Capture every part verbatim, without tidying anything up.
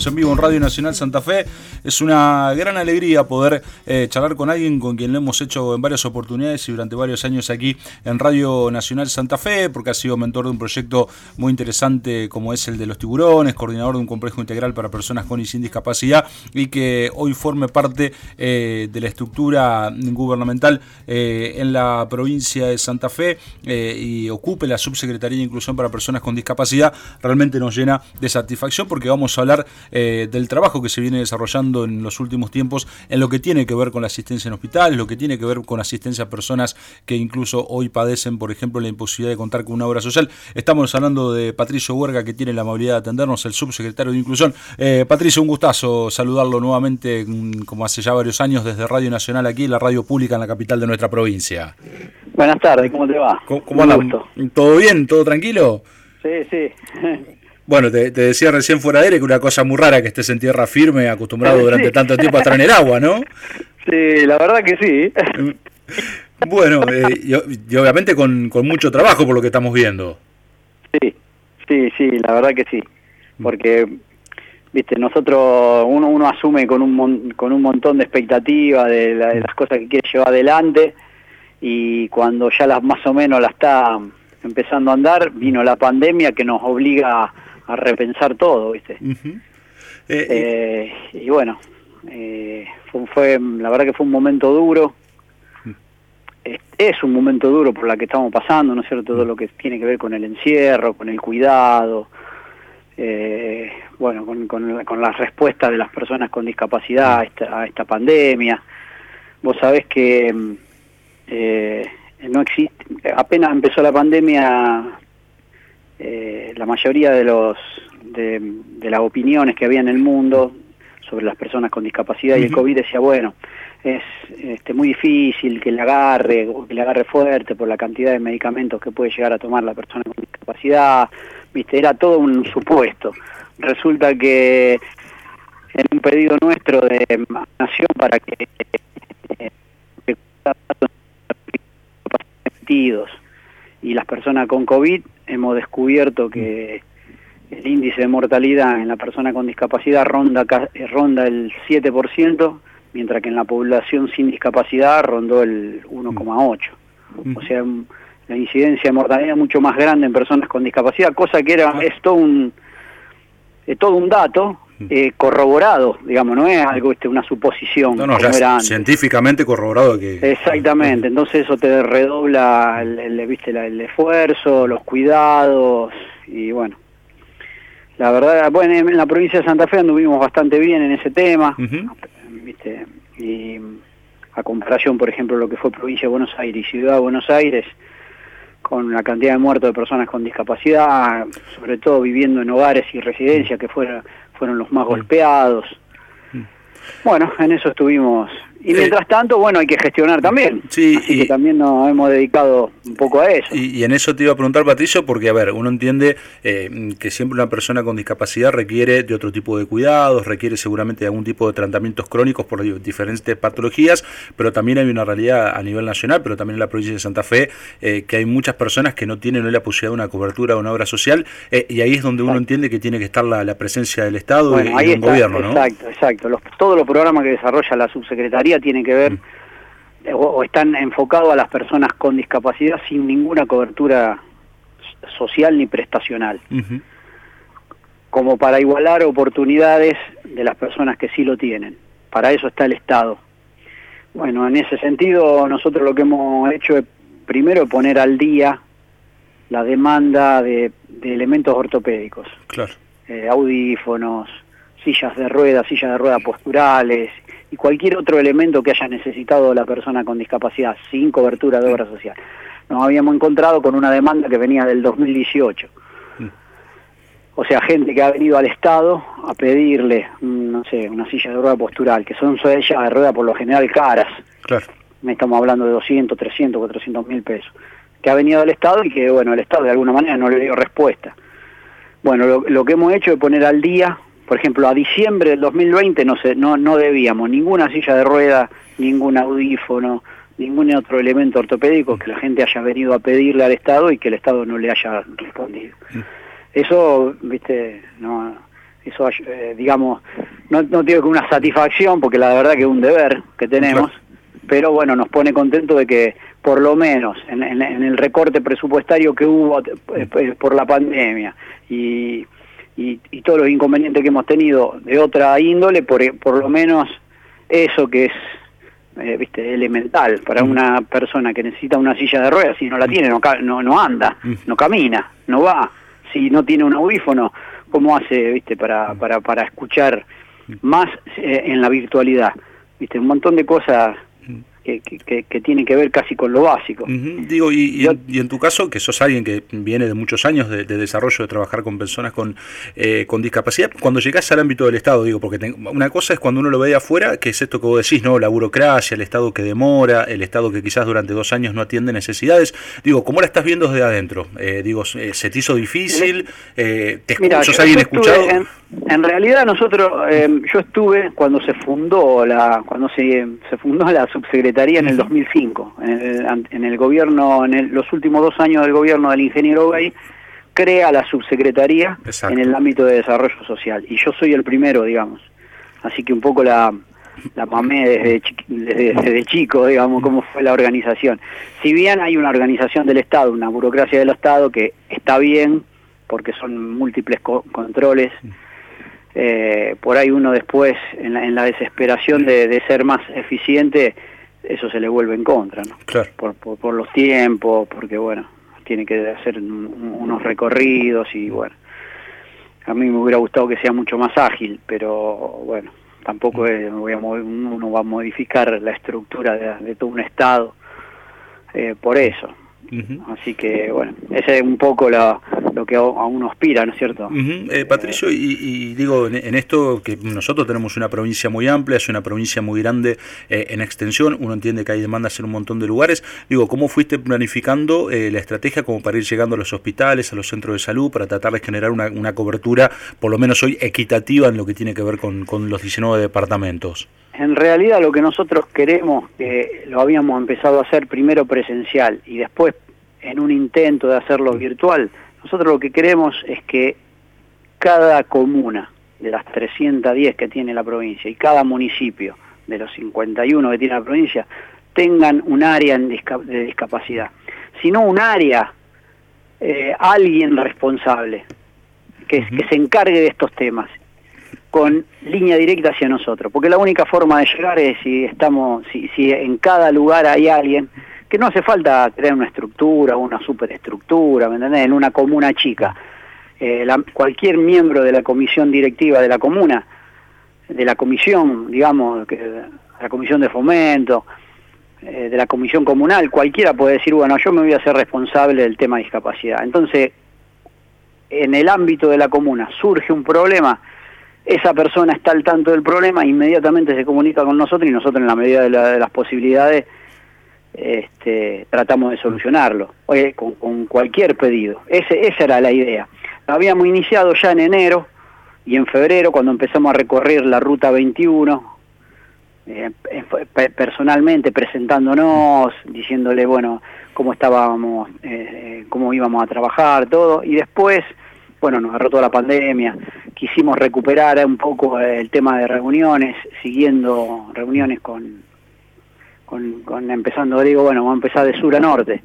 Estamos en vivo en Radio Nacional Santa Fe. Es una gran alegría poder eh, charlar con alguien con quien lo hemos hecho en varias oportunidades y durante varios años aquí en Radio Nacional Santa Fe, porque ha sido mentor de un proyecto muy interesante como es el de los tiburones, coordinador de un complejo integral para personas con y sin discapacidad, y que hoy forme parte eh, de la estructura gubernamental eh, en la provincia de Santa Fe eh, y ocupe la Subsecretaría de Inclusión para Personas con Discapacidad. Realmente nos llena de satisfacción porque vamos a hablar eh, del trabajo que se viene desarrollando en los últimos tiempos en lo que tiene que ver con la asistencia en hospitales, lo que tiene que ver con asistencia a personas que incluso hoy padecen, por ejemplo, la imposibilidad de contar con una obra social. Estamos hablando de Patricio Huerga, que tiene la amabilidad de atendernos, el subsecretario de Inclusión. Eh, Patricio, un gustazo saludarlo nuevamente, como hace ya varios años, desde Radio Nacional aquí, la radio pública en la capital de nuestra provincia. Buenas tardes, ¿cómo te va? ¿Cómo, cómo andan? ¿Todo bien? ¿Todo tranquilo? Sí, sí. Bueno, te, te decía recién fuera de aire que una cosa muy rara que estés en tierra firme, acostumbrado durante sí. tanto tiempo a estar en el agua, ¿no? Sí, la verdad que sí. Bueno, eh, y, y obviamente con, con mucho trabajo por lo que estamos viendo. Sí, sí, sí, la verdad que sí. Porque, viste, nosotros, uno, uno asume con un, con un montón de expectativas de, la, de las cosas que quiere llevar adelante, y cuando ya las más o menos la está empezando a andar, vino la pandemia que nos obliga a, a repensar todo, ¿viste? Uh-huh. eh, eh, y bueno, eh, fue, fue, la verdad que fue un momento duro. Uh-huh. es, es un momento duro por la que estamos pasando, ¿no es cierto? Todo uh-huh. lo que tiene que ver con el encierro, con el cuidado, eh, bueno, con, con, con las respuestas de las personas con discapacidad a esta, a esta pandemia. Vos sabés que eh, no existe, apenas empezó la pandemia, eh, la mayoría de los de, de las opiniones que había en el mundo sobre las personas con discapacidad uh-huh. y el COVID decía, bueno, es este, muy difícil que le agarre, que le agarre fuerte por la cantidad de medicamentos que puede llegar a tomar la persona con discapacidad, viste, era todo un supuesto. Resulta que en un pedido nuestro de Nación para que eh, y las personas con COVID, hemos descubierto que el índice de mortalidad en la persona con discapacidad ronda ronda el siete por ciento, mientras que en la población sin discapacidad rondó el uno coma ocho por ciento. O sea, la incidencia de mortalidad es mucho más grande en personas con discapacidad, cosa que era es todo un es todo un dato Eh, corroborado, digamos, no es algo, este, una suposición. No, no, como ya era antes. Científicamente corroborado que... Exactamente, entonces eso te redobla el, el, viste, el, el esfuerzo, los cuidados, y bueno, la verdad, bueno, en la provincia de Santa Fe anduvimos bastante bien en ese tema, uh-huh. viste, y a comparación, por ejemplo, lo que fue provincia de Buenos Aires y ciudad de Buenos Aires, con la cantidad de muertos de personas con discapacidad, sobre todo viviendo en hogares y residencias que fueron, fueron los más golpeados. Bueno, en eso estuvimos. Y mientras eh, tanto, bueno, hay que gestionar también. Sí, Así y, que también nos hemos dedicado un poco a eso. Y, y en eso te iba a preguntar, Patricio, porque, a ver, uno entiende eh, que siempre una persona con discapacidad requiere de otro tipo de cuidados, requiere seguramente de algún tipo de tratamientos crónicos por diferentes patologías, pero también hay una realidad a nivel nacional, pero también en la provincia de Santa Fe, eh, que hay muchas personas que no tienen no la posibilidad de una cobertura o una obra social, eh, y ahí es donde uno entiende que tiene que estar la, la presencia del Estado bueno, y, y de un está, gobierno, ¿no? Exacto, exacto. Los, todos los programas que desarrolla la subsecretaría tienen que ver mm. o, o están enfocados a las personas con discapacidad sin ninguna cobertura social ni prestacional, uh-huh. como para igualar oportunidades de las personas que sí lo tienen. Para eso está el Estado. Bueno, en ese sentido nosotros lo que hemos hecho es primero poner al día la demanda de, de elementos ortopédicos, claro. eh, audífonos, sillas de ruedas, sillas de ruedas posturales y cualquier otro elemento que haya necesitado la persona con discapacidad sin cobertura de obra social. Nos habíamos encontrado con una demanda que venía del dos mil dieciocho. Mm. O sea, gente que ha venido al Estado a pedirle, no sé, una silla de rueda postural, que son sillas de rueda por lo general caras. Claro. Estamos hablando de doscientos, trescientos, cuatrocientos mil pesos. Que ha venido al Estado y que, bueno, el Estado de alguna manera no le dio respuesta. Bueno, lo, lo que hemos hecho es poner al día. Por ejemplo, a diciembre del dos mil veinte no, se, no, no debíamos ninguna silla de rueda, ningún audífono, ningún otro elemento ortopédico que la gente haya venido a pedirle al Estado y que el Estado no le haya respondido. Eso, viste, no eso eh, digamos, no, no digo que una satisfacción, porque la verdad que es un deber que tenemos, claro. Pero bueno, nos pone contento de que por lo menos en, en, en el recorte presupuestario que hubo eh, por la pandemia y, y, y todos los inconvenientes que hemos tenido de otra índole, por, por lo menos eso que es eh, viste elemental para una persona que necesita una silla de ruedas, si no la tiene no, no, no anda, no camina, no va, si no tiene un audífono, ¿cómo hace viste para, para, para escuchar más eh, en la virtualidad? Viste, un montón de cosas Que, que, que tiene que ver casi con lo básico. Uh-huh. Digo, y, y, en, y en tu caso, que sos alguien que viene de muchos años de, de desarrollo, de trabajar con personas con, eh, con discapacidad, cuando llegás al ámbito del Estado, digo, porque te, una cosa es cuando uno lo ve de afuera, que es esto que vos decís, ¿no? La burocracia, el Estado que demora, el Estado que quizás durante dos años no atiende necesidades. Digo, ¿cómo la estás viendo desde adentro? Eh, digo, eh, ¿se te hizo difícil? Eh, ¿Te Mira, ¿Sos alguien escuchado? En, en realidad nosotros, eh, yo estuve cuando se fundó la, cuando se, se fundó la subsecretaría en el dos mil cinco, en el, en el gobierno, en el, los últimos dos años del gobierno del ingeniero Gay, crea la subsecretaría. Exacto. En el ámbito de desarrollo social, y yo soy el primero, digamos, así que un poco la, la mamé desde, desde, desde chico, digamos, cómo fue la organización. Si bien hay una organización del Estado, una burocracia del Estado que está bien, porque son múltiples co controles, eh, por ahí uno después, en la, en la desesperación de, de ser más eficiente, eso se le vuelve en contra, ¿no? Claro. Por, por, por los tiempos, porque bueno, tiene que hacer un, unos recorridos y bueno, a mí me hubiera gustado que sea mucho más ágil, pero bueno, tampoco es, voy a mover, uno va a modificar la estructura de, de todo un Estado eh, por eso. Uh-huh. Así que bueno, ese es un poco la, lo que a, a uno aspira, ¿no es cierto? Uh-huh. eh, Patricio, y, y digo, en, en esto que nosotros tenemos una provincia muy amplia, es una provincia muy grande eh, en extensión, uno entiende que hay demandas en un montón de lugares, digo, ¿cómo fuiste planificando eh, la estrategia como para ir llegando a los hospitales, a los centros de salud, para tratar de generar una, una cobertura, por lo menos hoy, equitativa en lo que tiene que ver con, con los diecinueve departamentos? En realidad lo que nosotros queremos, que lo habíamos empezado a hacer primero presencial y después en un intento de hacerlo virtual, nosotros lo que queremos es que cada comuna de las trescientas diez que tiene la provincia y cada municipio de los cincuenta y uno que tiene la provincia tengan un área en disca de discapacidad. Si no un área, eh, alguien responsable que, uh-huh. que se encargue de estos temas, con línea directa hacia nosotros, porque la única forma de llegar es si estamos, si, si en cada lugar hay alguien, que no hace falta crear una estructura, una superestructura, ¿me entendés? En una comuna chica, eh, la, cualquier miembro de la comisión directiva de la comuna, de la comisión, digamos, que, la comisión de fomento, eh, de la comisión comunal, cualquiera puede decir, bueno, yo me voy a hacer responsable del tema de discapacidad. Entonces, en el ámbito de la comuna surge un problema, esa persona está al tanto del problema, inmediatamente se comunica con nosotros y nosotros en la medida de, la, de las posibilidades este, tratamos de solucionarlo, oye, con, con cualquier pedido. Ese, esa era la idea. Lo habíamos iniciado ya en enero y en febrero cuando empezamos a recorrer la ruta veintiuno, eh, personalmente presentándonos, diciéndole, bueno, cómo estábamos, eh, cómo íbamos a trabajar, todo, y después, bueno, nos agarró toda la pandemia. Quisimos recuperar un poco el tema de reuniones, siguiendo reuniones con, con, con empezando, digo, bueno, vamos a empezar de sur a norte,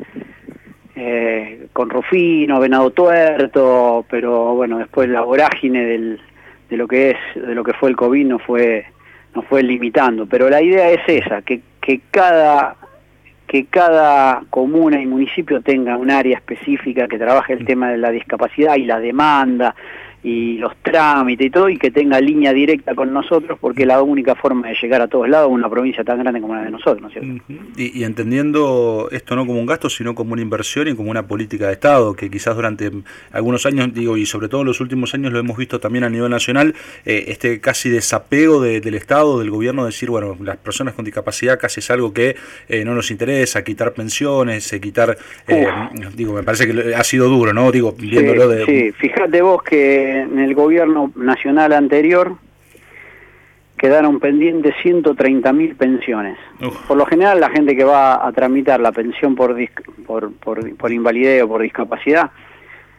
eh, con Rufino, Venado Tuerto, pero bueno, después la vorágine del, de lo que es, de lo que fue el COVID nos fue, nos fue limitando, pero la idea es esa, que, que cada que cada comuna y municipio tenga un área específica que trabaje el tema de la discapacidad y la demanda y los trámites y todo, y que tenga línea directa con nosotros, porque es la única forma de llegar a todos lados en una provincia tan grande como la de nosotros, ¿no es cierto? Uh-huh. y, y entendiendo esto no como un gasto, sino como una inversión y como una política de Estado, que quizás durante algunos años, digo, y sobre todo en los últimos años lo hemos visto también a nivel nacional, eh, este casi desapego de, del Estado, del gobierno, decir, bueno, las personas con discapacidad casi es algo que eh, no nos interesa, quitar pensiones, eh, quitar, eh, digo, me parece que ha sido duro, ¿no? Digo, viéndolo sí, de... Sí, fíjate vos que en el gobierno nacional anterior quedaron pendientes ciento treinta mil pensiones. Uf. Por lo general la gente que va a tramitar la pensión por, por, por, por invalidez o por discapacidad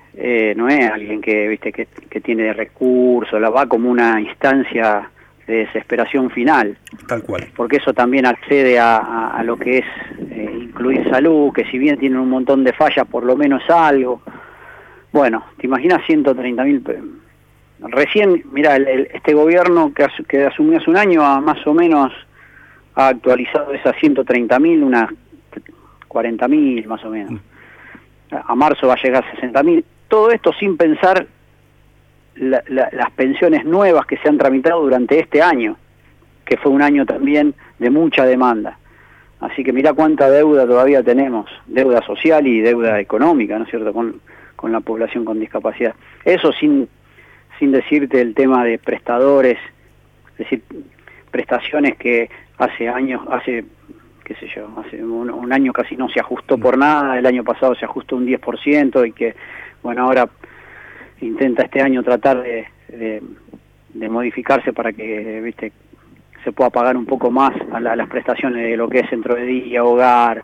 eh, no es alguien que, viste, que, que tiene recursos, la va como una instancia de desesperación final. Tal cual. Porque eso también accede a, a, a lo que es eh, incluir salud, que si bien tienen un montón de fallas, por lo menos algo. Bueno, te imaginas ciento treinta mil... Recién, mira, el, el, este gobierno que, as, que asumió hace un año, a más o menos ha actualizado esas ciento treinta mil, unas cuarenta mil más o menos. A marzo va a llegar a sesenta mil. Todo esto sin pensar la, la, las pensiones nuevas que se han tramitado durante este año, que fue un año también de mucha demanda. Así que mira cuánta deuda todavía tenemos, deuda social y deuda económica, ¿no es cierto?, con, con la población con discapacidad. Eso sin, sin decirte el tema de prestadores, es decir, prestaciones que hace años, hace, qué sé yo, hace un, un año casi no se ajustó por nada, el año pasado se ajustó un diez por ciento y que, bueno, ahora intenta este año tratar de, de, de modificarse para que, viste, se pueda pagar un poco más a, la, a las prestaciones de lo que es centro de día, hogar,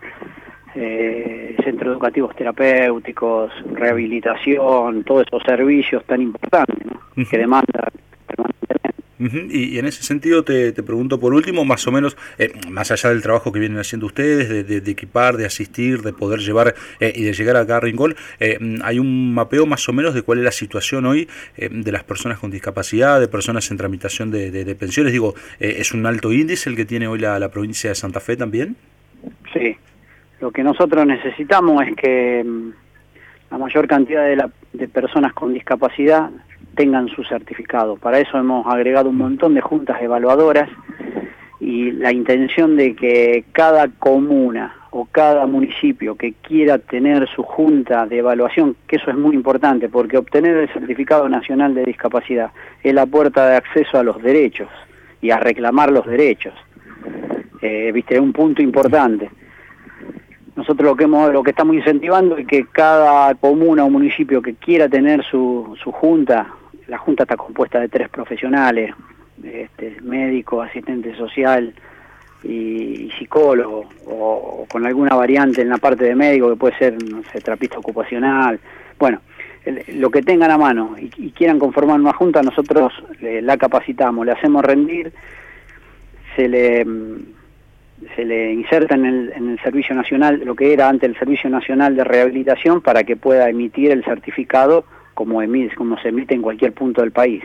eh, centros educativos terapéuticos, rehabilitación, todos esos servicios tan importantes, ¿no? Uh-huh. Que demanda permanentemente. Uh-huh. Y, y en ese sentido te, te pregunto por último, más o menos, eh, más allá del trabajo que vienen haciendo ustedes, de, de, de equipar, de asistir, de poder llevar eh, y de llegar a cada rincón, eh, hay un mapeo más o menos de cuál es la situación hoy eh, de las personas con discapacidad, de personas en tramitación de, de, de pensiones. Digo, eh, ¿es un alto índice el que tiene hoy la, la provincia de Santa Fe también? Sí, lo que nosotros necesitamos es que um, la mayor cantidad de, la, de personas con discapacidad tengan su certificado. Para eso hemos agregado un montón de juntas evaluadoras y la intención de que cada comuna o cada municipio que quiera tener su junta de evaluación, que eso es muy importante, porque obtener el certificado nacional de discapacidad es la puerta de acceso a los derechos y a reclamar los derechos. Eh, viste, es un punto importante. Nosotros lo que hemos, lo que estamos incentivando es que cada comuna o municipio que quiera tener su, su junta, la junta está compuesta de tres profesionales, este, médico, asistente social y, y psicólogo, o, o con alguna variante en la parte de médico que puede ser, no sé, terapista ocupacional. Bueno, el, lo que tengan a mano y, y quieran conformar una junta, nosotros le, la capacitamos, le hacemos rendir, se le... se le inserta en el, en el Servicio Nacional, lo que era antes el Servicio Nacional de Rehabilitación, para que pueda emitir el certificado como, emite, como se emite en cualquier punto del país.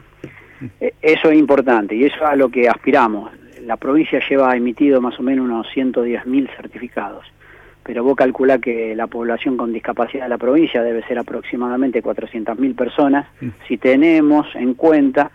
Eso es importante y eso es a lo que aspiramos. La provincia lleva emitido más o menos unos ciento diez mil certificados, pero vos calculá que la población con discapacidad de la provincia debe ser aproximadamente cuatrocientas mil personas, si tenemos en cuenta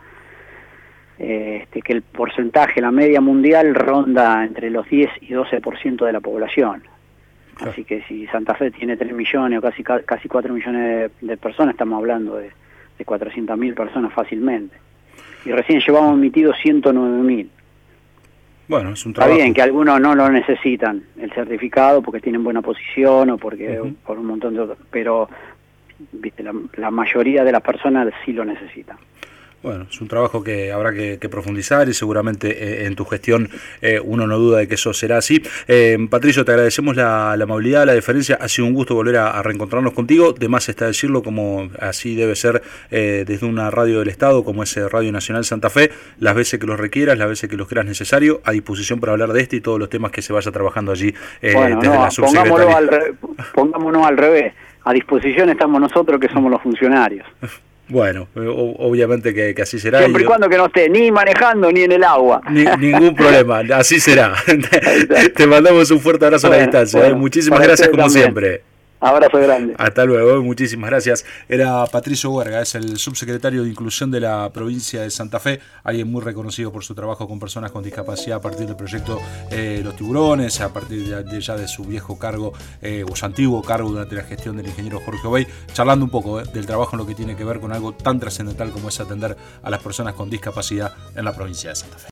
Este, que el porcentaje, la media mundial ronda entre los diez y doce por ciento de la población. Claro. Así que si Santa Fe tiene tres millones o casi casi cuatro millones de, de personas, estamos hablando de, de cuatrocientas mil personas fácilmente. Y recién llevamos emitido ciento nueve mil. Bueno, es un trabajo. Está bien que algunos no lo necesitan, el certificado, porque tienen buena posición o porque uh-huh. por un montón de otros, pero viste, la, la mayoría de las personas sí lo necesitan. Bueno, es un trabajo que habrá que, que profundizar y seguramente eh, en tu gestión eh, uno no duda de que eso será así. Eh, Patricio, te agradecemos la, la amabilidad, la deferencia. Ha sido un gusto volver a, a reencontrarnos contigo. De más está decirlo, como así debe ser eh, desde una radio del Estado, como es Radio Nacional Santa Fe, las veces que los requieras, las veces que los creas necesario, a disposición para hablar de este y todos los temas que se vaya trabajando allí eh, bueno, desde no, la subsecretaría. Pongámonos al, re, pongámonos al revés. A disposición estamos nosotros, que somos los funcionarios. Bueno, obviamente que, que así será. Siempre y cuando que no esté ni manejando ni en el agua. Ni, ningún problema, así será. te, te mandamos un fuerte abrazo bueno, a la distancia. Bueno, muchísimas gracias como también. Siempre. Abrazo grande. Hasta luego, muchísimas gracias. Era Patricio Huerga, es el subsecretario de Inclusión de la provincia de Santa Fe, alguien muy reconocido por su trabajo con personas con discapacidad a partir del proyecto eh, Los Tiburones, a partir de, de ya de su viejo cargo, eh, o su antiguo cargo durante la gestión del ingeniero Jorge Obey, charlando un poco eh, del trabajo en lo que tiene que ver con algo tan trascendental como es atender a las personas con discapacidad en la provincia de Santa Fe.